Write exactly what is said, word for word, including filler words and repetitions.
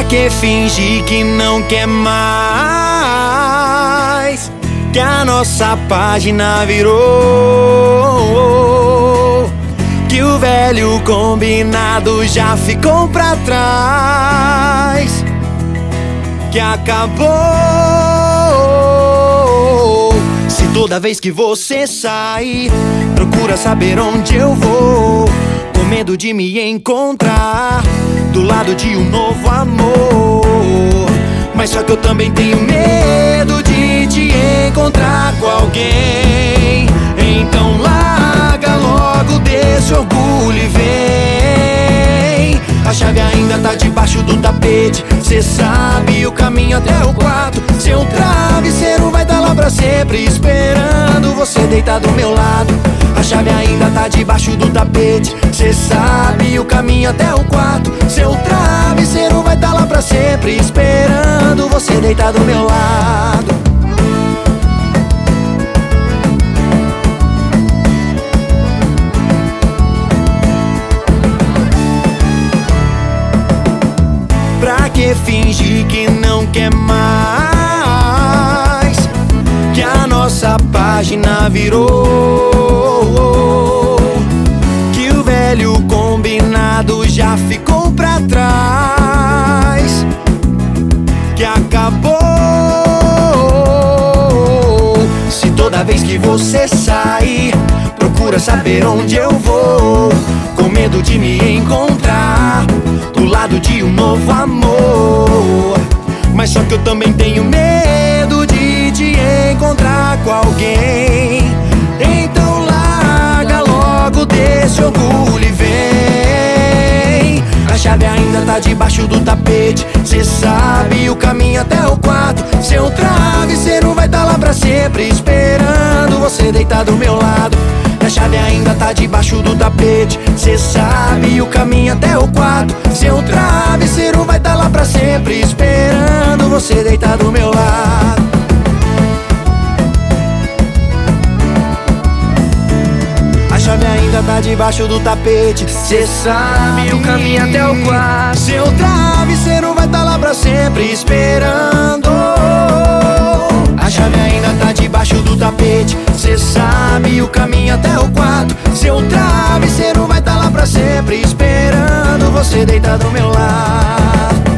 que fingir que não quer mais? Que a nossa página virou, que o velho combinado já ficou pra trás, que acabou. Se toda vez que você sai, procura saber onde eu vou, com medo de me encontrar do lado de um novo amor. Mas só que eu também tenho medo de te encontrar com alguém. Então larga logo desse orgulho e vem. A chave ainda tá debaixo do tapete, cê sabe o caminho até o quarto. Seu travesseiro vai estar lá pra sempre, esperando você deitar do meu lado. A chave ainda tá debaixo do tapete, cê sabe o caminho até o quarto. Seu travesseiro vai estar lá pra sempre, esperando você deitar do meu lado. Pra que fingir que não quer mais? Que a nossa página virou, que o velho combinado já ficou pra trás, que acabou. Se toda vez que você sai, procura saber onde eu vou, com medo de me encontrar do lado de um novo amor. Mas só que eu também tenho medo de te encontrar com alguém. Então larga logo desse orgulho e vem. A chave ainda tá debaixo do tapete, cê sabe o caminho até o quarto. Seu travesseiro vai estar lá pra sempre, esperando você deitar do meu lado. A chave ainda tá debaixo do tapete, cê sabe o caminho até o quarto. Seu travesseiro vai estar lá pra sempre, esperando você deitar do meu lado. A chave ainda tá debaixo do tapete, cê sabe o caminho até o quarto. Seu travesseiro vai estar lá pra sempre, esperando. A chave ainda tá debaixo do tapete, cê sabe o caminho até o quarto. Seu travesseiro vai estar lá pra sempre, esperando você deitar do meu lado.